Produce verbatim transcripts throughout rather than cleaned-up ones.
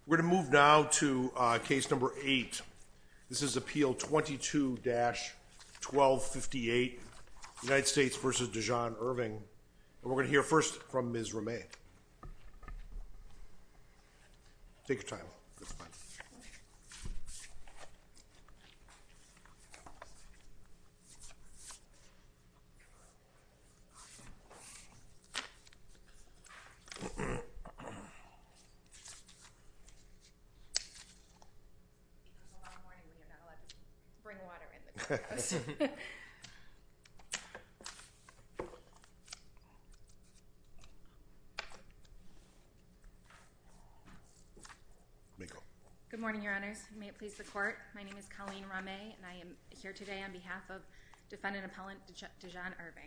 We're going to move now to uh, case number eight. This is Appeal twenty-two dash twelve fifty-eight, United States v. Dejan Irving. And we're going to hear first from Miz Ramey. Take your time. That's fine. Bring water in the courthouse. Good morning, Your Honors. May it please the Court. My name is Colleen Ramey, and I am here today on behalf of Defendant Appellant Dejan Irving.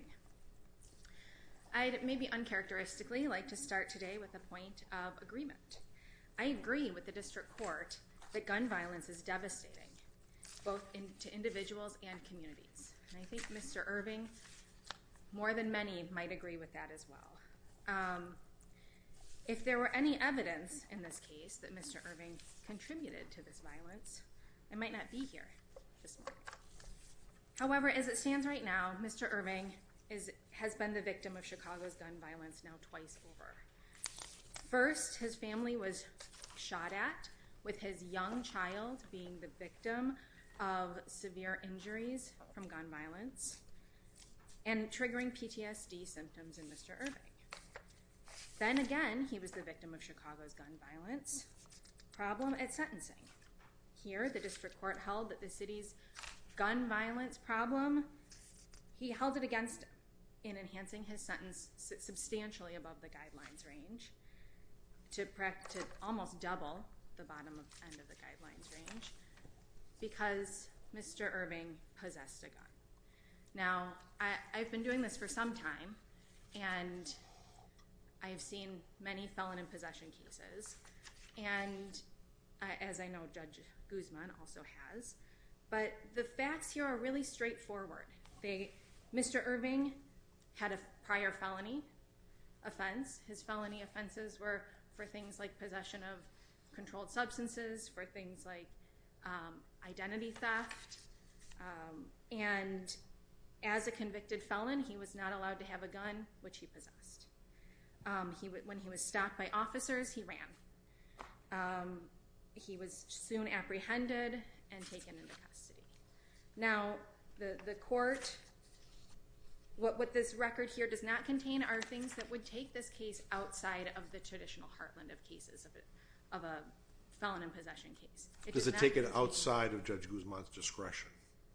I'd maybe uncharacteristically like to start today with a point of agreement. I agree with the District Court that gun violence is devastating, both in, to individuals and communities. And I think Mister Irving, more than many, might agree with that as well. Um, if there were any evidence in this case that Mister Irving contributed to this violence, I might not be here this morning. However, as it stands right now, Mister Irving is, has been the victim of Chicago's gun violence now twice over. First, his family was shot at, with his young child being the victim of severe injuries from gun violence and triggering P T S D symptoms in Mister Irving. Then again, he was the victim of Chicago's gun violence problem at sentencing. Here, the District Court held that the city's gun violence problem, he held it against him in enhancing his sentence substantially above the guidelines range to, to almost double the bottom of, end of the guidelines range, because Mister Irving possessed a gun. Now, I, I've been doing this for some time, and I've seen many felon in possession cases, and I, as I know Judge Guzman also has, but the facts here are really straightforward. They, Mister Irving had a prior felony offense. His felony offenses were for things like possession of controlled substances, for things like um, identity theft, um, and as a convicted felon, he was not allowed to have a gun, which he possessed. Um, he w- when he was stopped by officers, he ran. Um, he was soon apprehended and taken into custody. Now, the, the court, what, what this record here does not contain are things that would take this case outside of the traditional heartland of cases of a, of a felon in possession case. It does, does it take it outside of Judge Guzman's discretion?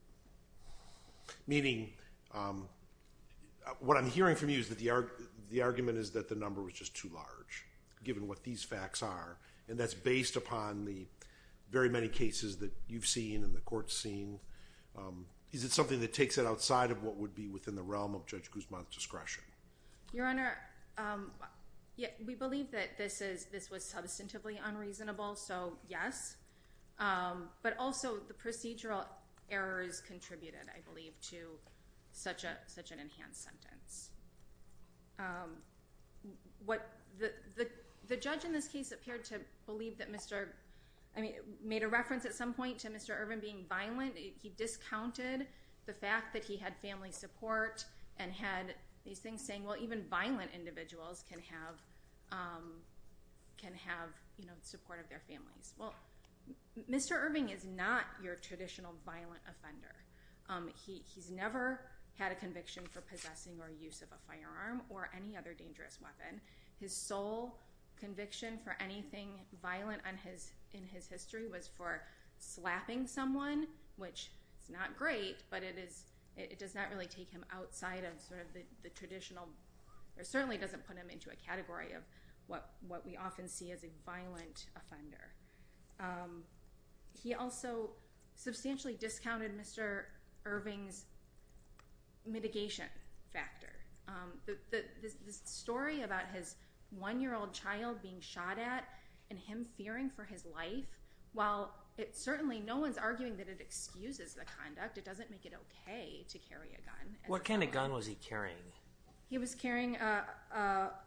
Meaning, um, what I'm hearing from you is that the, arg- the argument is that the number was just too large, given what these facts are, and that's based upon the very many cases that you've seen and the court's seen. Um, is it something that takes it outside of what would be within the realm of Judge Guzman's discretion? Your Honor, um, yeah, we believe that this is this was substantively unreasonable, so yes, um, but also the procedural errors contributed, I believe, to such a such an enhanced sentence. Um, what the the the judge in this case appeared to believe that Mister I mean, made a reference at some point to Mister Irving being violent. He discounted the fact that he had family support and had these things saying, well, even violent individuals can have um, can have you know support of their families. Well, Mister Irving is not your traditional violent offender. Um, he he's never had a conviction for possessing or use of a firearm or any other dangerous weapon. His sole conviction for anything violent on his in his history was for slapping someone, which is not great, but it is it, it does not really take him outside of sort of the, the traditional, or certainly doesn't put him into a category of what what we often see as a violent offender. Um, he also substantially discounted Mister Irving's mitigation factor. Um, the, the, this, this story about his one-year-old child being shot at and him fearing for his life, while it certainly no one's arguing that it excuses the conduct, it doesn't make it okay to carry a gun. What kind of gun was he carrying? He was carrying a, a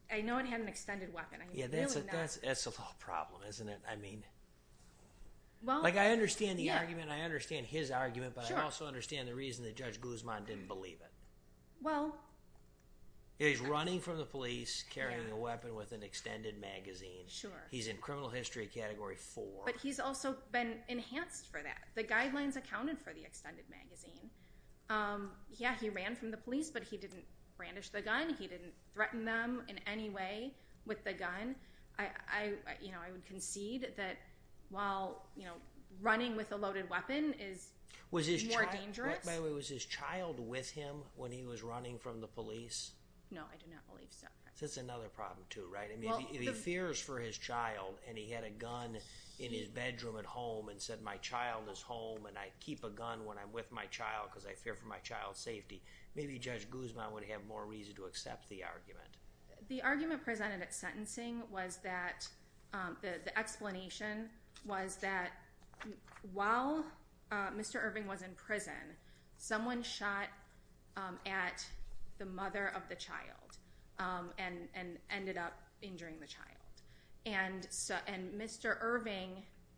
I know it had an extended weapon. I'm yeah, that's really a not, that's that's a little problem, isn't it? I mean, well, like I understand the yeah. argument, I understand his argument, but Sure. I also understand the reason that Judge Guzman didn't believe it. Well, He's running from the police, carrying Yeah. a weapon with an extended magazine. Sure. He's in criminal history category four. but he's also been enhanced for that. The guidelines accounted for the extended magazine. Um, yeah, he ran from the police, but he didn't brandish the gun. He didn't threaten them in any way with the gun. I, I, I- you know, I would concede that while, you know, running with a loaded weapon is was his more chi- dangerous. By the way, was his child with him when he was running from the police? No, I do not believe so. So that's another problem too, right? I mean, Well, if, he, if he the- fears for his child and he had a gun in his bedroom at home and said, "My child is home, and I keep a gun when I'm with my child because I fear for my child's safety," maybe Judge Guzman would have more reason to accept the argument. The argument presented at sentencing was that um, the, the explanation was that while uh, Mister Irving was in prison, someone shot um, at the mother of the child um, and, and ended up injuring the child. And so, and Mister Irving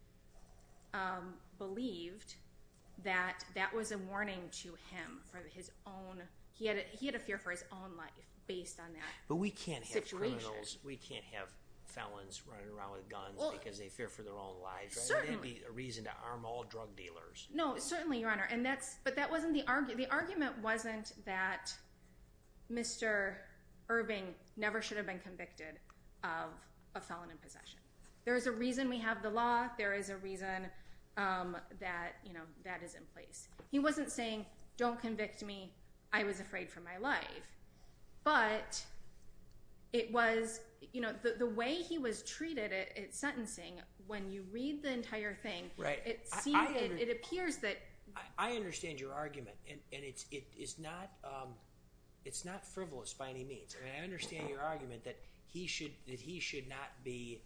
um, believed that that was a warning to him for his own. He had a, he had a fear for his own life based on that. But we can't have Situation. criminals. We can't have felons running around with guns Well, because they fear for their own lives. Right? certainly. That'd be a reason to arm all drug dealers. No, certainly, Your Honor, and that's. But that wasn't the argument. The argument wasn't that Mister Irving never should have been convicted of a felon in possession. There is a reason we have the law. There is a reason um, that you know that is in place. He wasn't saying, "Don't convict me. I was afraid for my life," but it was, you know, the, the way he was treated at, at sentencing. When you read the entire thing, Right. it I- seems I it, under- it appears that I, I understand your argument, and, and it's it is not um, it's not frivolous by any means. I mean, I understand your argument that he should that he should not be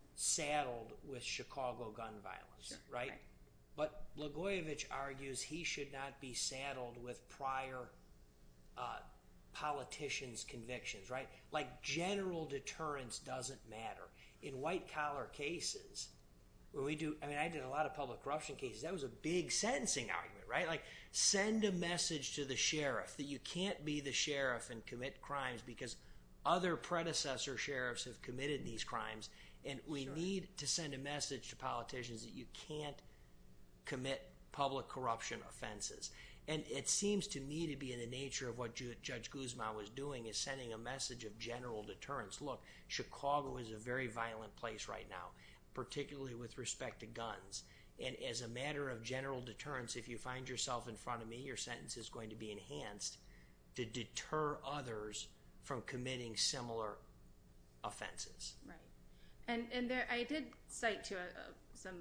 saddled with Chicago gun violence, Sure, right? right. But Blagojevich argues he should not be saddled with prior uh, politicians' convictions, right? Like general deterrence doesn't matter. In white-collar cases, when we do, I mean, I did a lot of public corruption cases. That was a big sentencing argument, right? Like, send a message to the sheriff that you can't be the sheriff and commit crimes because other predecessor sheriffs have committed these crimes, and we Sure. need to send a message to politicians that you can't commit public corruption offenses. And it seems to me to be in the nature of what Ju- Judge Guzman was doing is sending a message of general deterrence. Look, Chicago is a very violent place right now, particularly with respect to guns. And as a matter of general deterrence, if you find yourself in front of me, your sentence is going to be enhanced to deter others from committing similar offenses. Right, and and there I did cite to a, a, some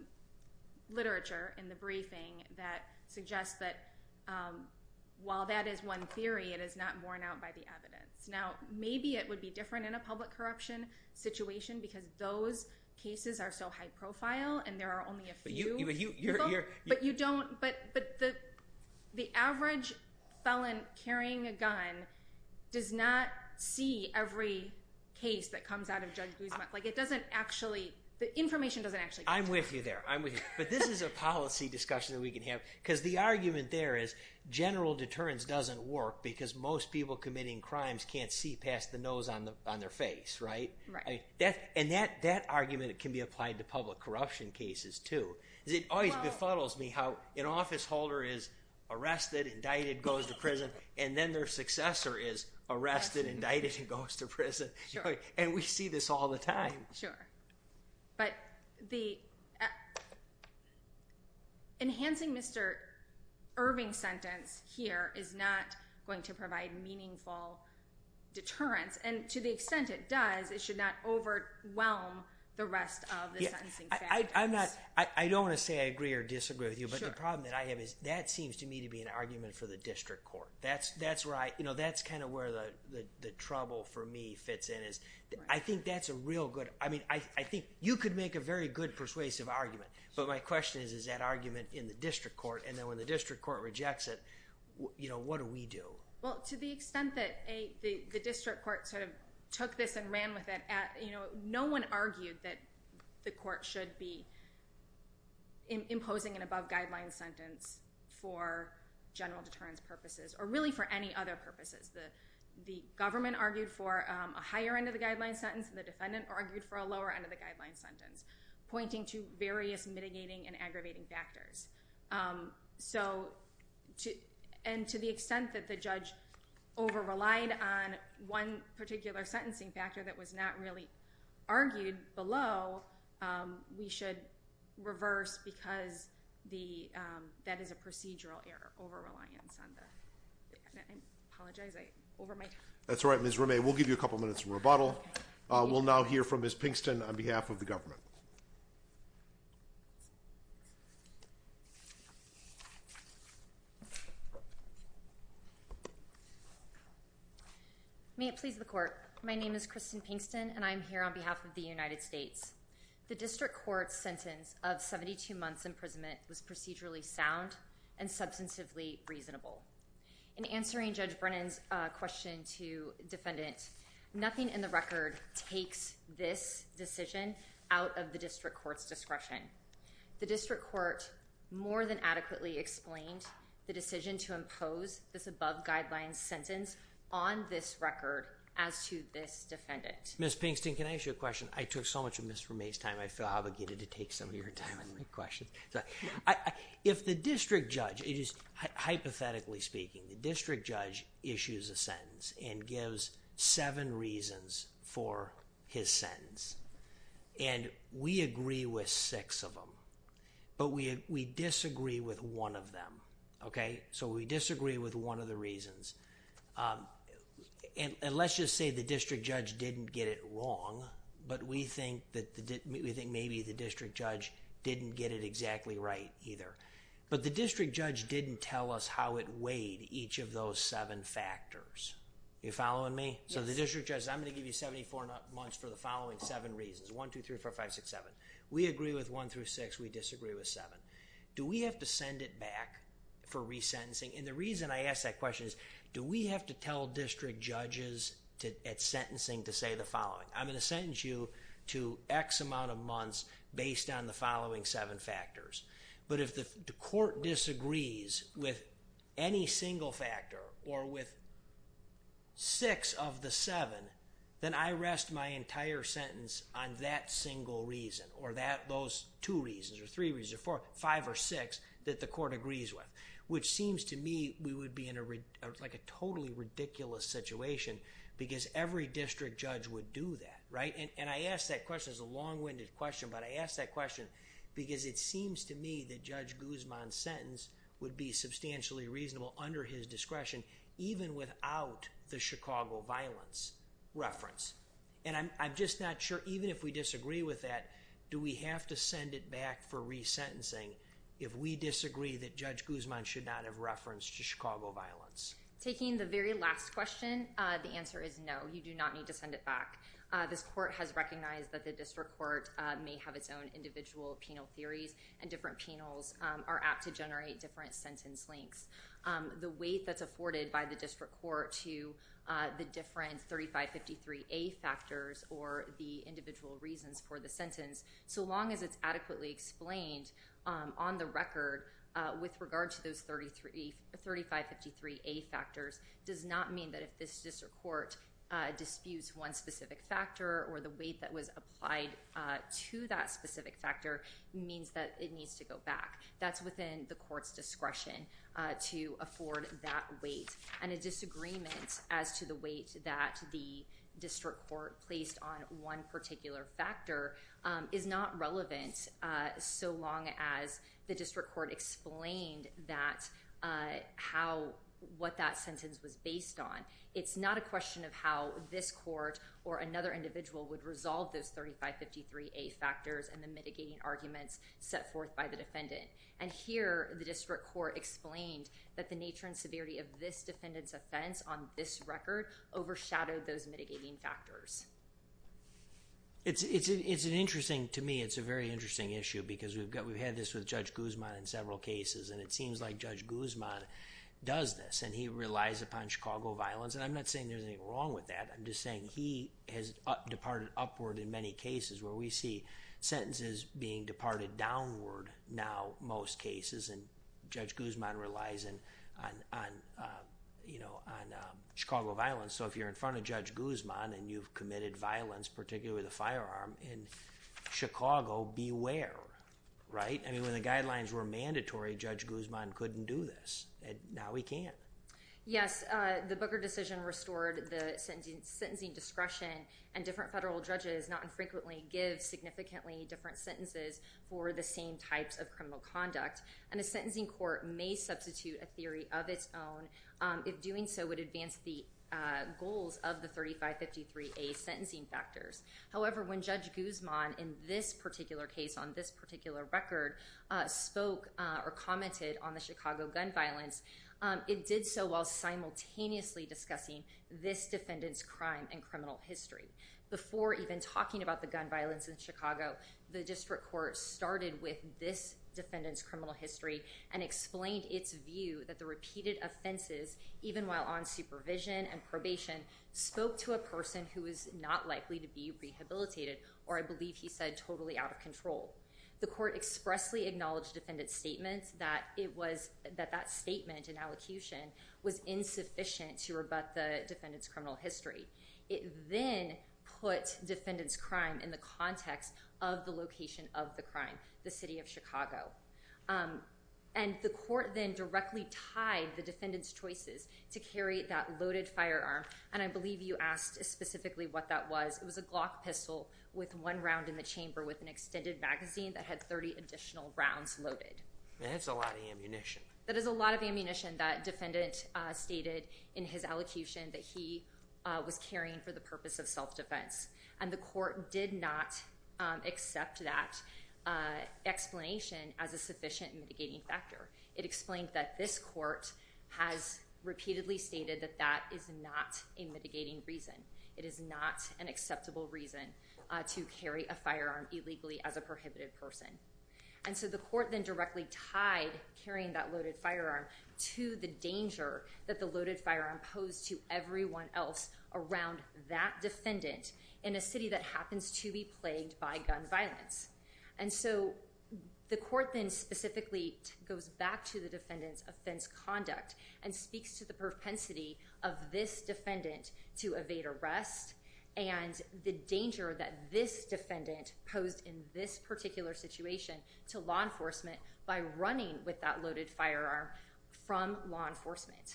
literature in the briefing that suggests that um, while that is one theory, it is not borne out by the evidence. Now, maybe it would be different in a public corruption situation because those cases are so high profile and there are only a But few. you, but you, you're, people, you're, but you don't. But but the the average felon carrying a gun does not see every case that comes out of Judge Guzman. Like it doesn't actually. The information doesn't actually. I'm with you there. I'm with you. But this is a policy discussion that we can have because the argument there is general deterrence doesn't work because most people committing crimes can't see past the nose on the on their face, right? Right. I mean, that and that that argument can be applied to public corruption cases too. It always Well- befuddles me how an office holder is arrested, indicted, goes to prison, and then their successor is arrested, indicted, and goes to prison. Sure. You know, and we see this all the time. Sure. But the uh, enhancing Mister Irving's sentence here is not going to provide meaningful deterrence. And to the extent it does, it should not overwhelm the rest of the Yeah, sentencing I, factors. I, I'm not. I, I don't want to say I agree or disagree with you, but Sure. the problem that I have is that seems to me to be an argument for the district court. That's that's where I, you know, that's kind of where the, the, the trouble for me fits in. Is Right. I think that's a real good. I mean, I I think you could make a very good persuasive argument, but my question is, is that argument in the district court? And then when the district court rejects it, w- you know, what do we do? Well, to the extent that a the, the district court sort of took this and ran with it. At, you know, no one argued that the court should be in, imposing an above guideline sentence for general deterrence purposes, or really for any other purposes. The the government argued for um, a higher end of the guideline sentence, and the defendant argued for a lower end of the guideline sentence, pointing to various mitigating and aggravating factors. Um, so, to and to the extent that the judge over-relied on one particular sentencing factor that was not really argued below, um, we should reverse, because the um, that is a procedural error, over-reliance on the, I apologize, I over my time. That's all right, Miz Ramey. We'll give you a couple minutes in rebuttal. Okay. Uh, we'll now hear from Miz Pinkston on behalf of the government. May it please the court. My name is Kristen Pinkston, and I'm here on behalf of the United States. The district court's sentence of seventy-two months imprisonment was procedurally sound and substantively reasonable. In answering Judge Brennan's uh, question to defendant, nothing in the record takes this decision out of the district court's discretion. The district court more than adequately explained the decision to impose this above guidelines sentence on this record as to this defendant. Miz Pinkston, can I ask you a question? I took so much of Miz Ramey's time, I feel obligated to take some of your time with my questions. So, I, I, if the district judge, it is hypothetically speaking, the district judge issues a sentence and gives seven reasons for his sentence, and we agree with six of them, but we we disagree with one of them, okay? So we disagree with one of the reasons. Um, And, and let's just say the district judge didn't get it wrong, but we think that the we think maybe the district judge didn't get it exactly right either. But the district judge didn't tell us how it weighed each of those seven factors. You following me? Yes. So the district judge, I'm going to give you seventy-four months for the following seven reasons. One, two, three, four, five, six, seven. We agree with one through six. We disagree with seven. Do we have to send it back for resentencing? And the reason I ask that question is, do we have to tell district judges to, at sentencing to say the following? I'm going to sentence you to X amount of months based on the following seven factors. But if the, the court disagrees with any single factor or with six of the seven, then I rest my entire sentence on that single reason, or that those two reasons or three reasons or four, five or six that the court agrees with, which seems to me we would be in a like a totally ridiculous situation, because every district judge would do that, right? And, and I ask that question as a long-winded question, but I ask that question because it seems to me that Judge Guzman's sentence would be substantially reasonable under his discretion, even without the Chicago violence reference. And I'm, I'm just not sure, even if we disagree with that, do we have to send it back for resentencing if we disagree that Judge Guzman should not have referenced to Chicago violence? Taking the very last question, uh, the answer is no. You do not need to send it back. Uh, this court has recognized that the district court uh, may have its own individual penal theories, and different penals um, are apt to generate different sentence lengths. Um, the weight that's afforded by the district court to uh, the different thirty-five fifty-three A factors or the individual reasons for the sentence, so long as it's adequately explained um, on the record uh, with regard to those thirty-five fifty-three A factors, does not mean that if this district court Uh, disputes one specific factor or the weight that was applied uh, to that specific factor means that it needs to go back. That's within the court's discretion uh, to afford that weight. And a disagreement as to the weight that the district court placed on one particular factor um, is not relevant uh, so long as the district court explained that uh, how what that sentence was based on. It's not a question of how this court or another individual would resolve those thirty-five fifty-three A factors and the mitigating arguments set forth by the defendant. And here, the district court explained that the nature and severity of this defendant's offense on this record overshadowed those mitigating factors. It's it's it's an interesting, to me, it's a very interesting issue, because we've got we've had this with Judge Guzman in several cases, and it seems like Judge Guzman does this, and he relies upon Chicago violence. And I'm not saying there's anything wrong with that. I'm just saying he has up, departed upward in many cases where we see sentences being departed downward now, most cases, and Judge Guzman relies in, on, on uh, you know, on um, Chicago violence. So if you're in front of Judge Guzman and you've committed violence, particularly with a firearm, in Chicago, beware, right? I mean, when the guidelines were mandatory, Judge Guzman couldn't do this, and now he can. Yes, uh, the Booker decision restored the sentencing, sentencing discretion, and different federal judges not infrequently give significantly different sentences for the same types of criminal conduct. And a sentencing court may substitute a theory of its own um, if doing so would advance the uh, goals of the thirty-five fifty-three A sentencing factors. However, when Judge Guzman, in this particular case, on this particular record, uh, spoke uh, or commented on the Chicago gun violence, Um, it did so while simultaneously discussing this defendant's crime and criminal history. Before even talking about the gun violence in Chicago, the district court started with this defendant's criminal history and explained its view that the repeated offenses, even while on supervision and probation, spoke to a person who is not likely to be rehabilitated, or I believe he said totally out of control. The court expressly acknowledged defendant's statement that it was that that statement and allocution was insufficient to rebut the defendant's criminal history. It then put defendant's crime in the context of the location of the crime, the city of Chicago. Um, and the court then directly tied the defendant's choices to carry that loaded firearm. And I believe you asked specifically what that was. It was a Glock pistol with one round in the chamber with an extended magazine that had thirty additional rounds loaded. Man, that's a lot of ammunition. That is a lot of ammunition that defendant uh, stated in his allocution that he uh, was carrying for the purpose of self-defense. And the court did not um, accept that uh, explanation as a sufficient mitigating factor. It explained that this court has repeatedly stated that that is not a mitigating reason. It is not an acceptable reason Uh, to carry a firearm illegally as a prohibited person. And so the court then directly tied carrying that loaded firearm to the danger that the loaded firearm posed to everyone else around that defendant in a city that happens to be plagued by gun violence. And so the court then specifically t- goes back to the defendant's offense conduct and speaks to the propensity of this defendant to evade arrest and the danger that this defendant posed in this particular situation to law enforcement by running with that loaded firearm from law enforcement.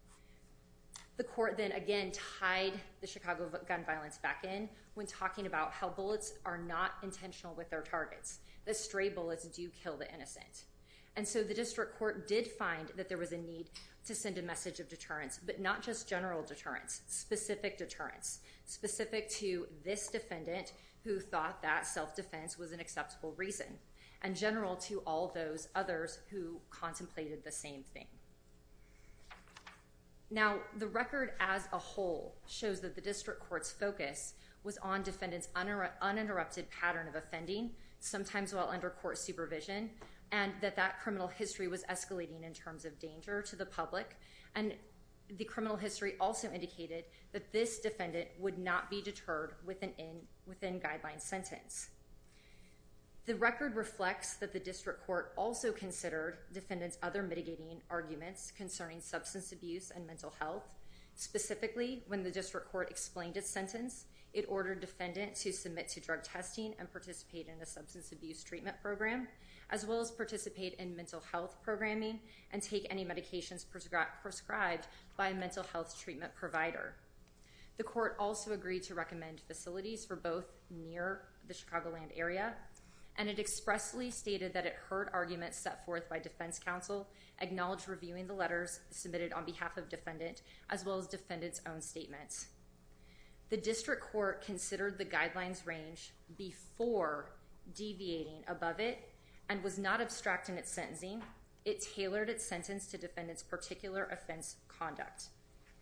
The court then again tied the Chicago gun violence back in when talking about how bullets are not intentional with their targets, that stray bullets do kill the innocent. And so the district court did find that there was a need to send a message of deterrence, but not just general deterrence, specific deterrence, specific to this defendant who thought that self-defense was an acceptable reason, and general to all those others who contemplated the same thing. Now, the record as a whole shows that the district court's focus was on defendant's uninterrupted pattern of offending, sometimes while under court supervision, and that that criminal history was escalating in terms of danger to the public. And the criminal history also indicated that this defendant would not be deterred with an in, within guideline sentence. The record reflects that the district court also considered defendant's other mitigating arguments concerning substance abuse and mental health. Specifically, when the district court explained its sentence, it ordered defendant to submit to drug testing and participate in a substance abuse treatment program, as well as participate in mental health programming and take any medications prescri- prescribed by a mental health treatment provider. The court also agreed to recommend facilities for both near the Chicagoland area, and it expressly stated that it heard arguments set forth by defense counsel, acknowledged reviewing the letters submitted on behalf of defendant, as well as defendant's own statements. The district court considered the guidelines range before deviating above it and was not abstract in its sentencing. It tailored its sentence to defendant's particular offense conduct.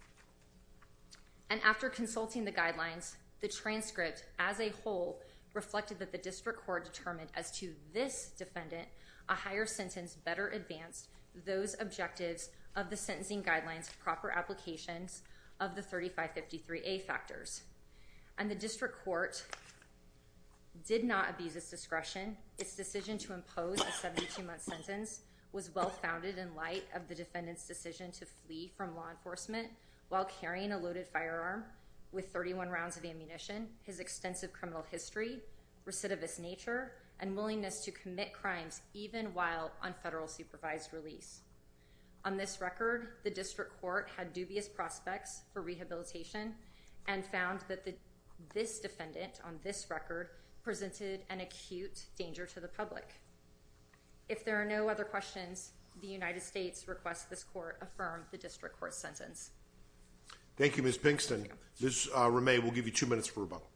And after consulting the guidelines, the transcript as a whole reflected that the district court determined as to this defendant, a higher sentence better advanced those objectives of the sentencing guidelines proper applications of the thirty-five fifty-three A factors. And the district court did not abuse its discretion. Its decision to impose a seventy-two month sentence was well-founded in light of the defendant's decision to flee from law enforcement while carrying a loaded firearm with thirty-one rounds of ammunition, his extensive criminal history, recidivist nature, and willingness to commit crimes even while on federal supervised release. On this record, the district court had dubious prospects for rehabilitation and found that the, this defendant on this record presented an acute danger to the public. If there are no other questions, the United States requests this court affirm the district court's sentence. Thank you, Miz Pinkston. Miz Uh, Ramey, we'll give you two minutes for rebuttal.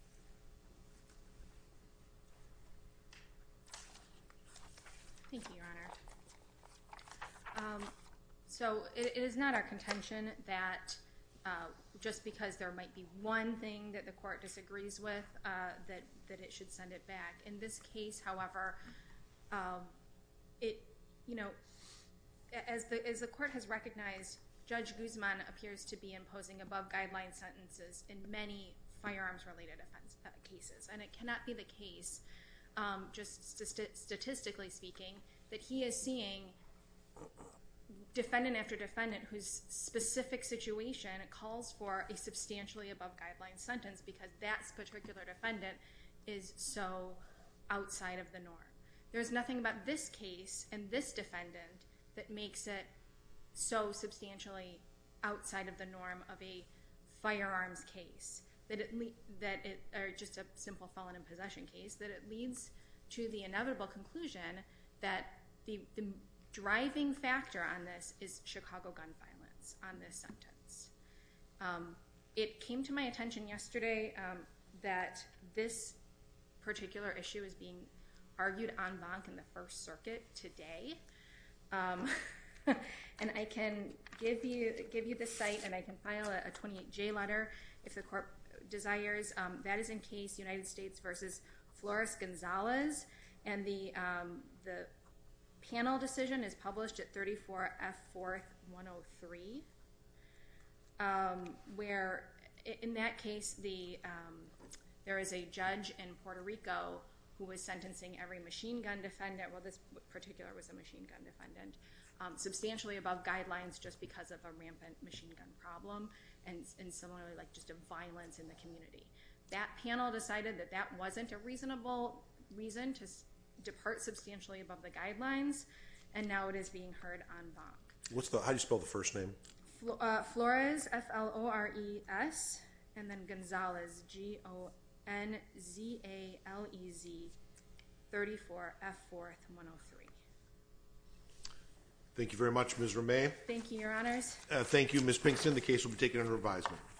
Thank you, Your Honor. Um, so it, it is not our contention that uh, just because there might be one thing that the court disagrees with, uh, that, that it should send it back. In this case, however, um, it, you know, as the, as the court has recognized, Judge Guzman appears to be imposing above guideline sentences in many firearms-related offense uh, cases. And it cannot be the case, um, just st- statistically speaking, that he is seeing defendant after defendant whose specific situation calls for a substantially above guideline sentence because that particular defendant is so outside of the norm. There's nothing about this case and this defendant that makes it so substantially outside of the norm of a firearms case that it le- that it or just a simple felon in possession case that it leads to the inevitable conclusion that the, the driving factor on this is Chicago gun violence on this sentence. Um, it came to my attention yesterday um, that this particular issue is being argued en banc in the First Circuit today. Um, and I can give you give you the site, and I can file a, a twenty-eight J letter if the court desires. Um, that is in case United States versus Flores Gonzalez, and the um, the panel decision is published at thirty-four F fourth one oh three, um, where in that case the um, there is a judge in Puerto Rico who was sentencing every machine gun defendant, well this particular was a machine gun defendant, um, substantially above guidelines just because of a rampant machine gun problem and, and similarly like just a violence in the community. That panel decided that that wasn't a reasonable reason to s- depart substantially above the guidelines, and now it is being heard en banc. What's the, how do you spell the first name? Flo- uh, Flores, F L O R E S, and then Gonzalez, G O N Z A L E Z, thirty-four F fourth one oh three. Thank you very much, Miz Ramey. Thank you, Your Honors. Uh, thank you, Miz Pinkston. The case will be taken under advisement.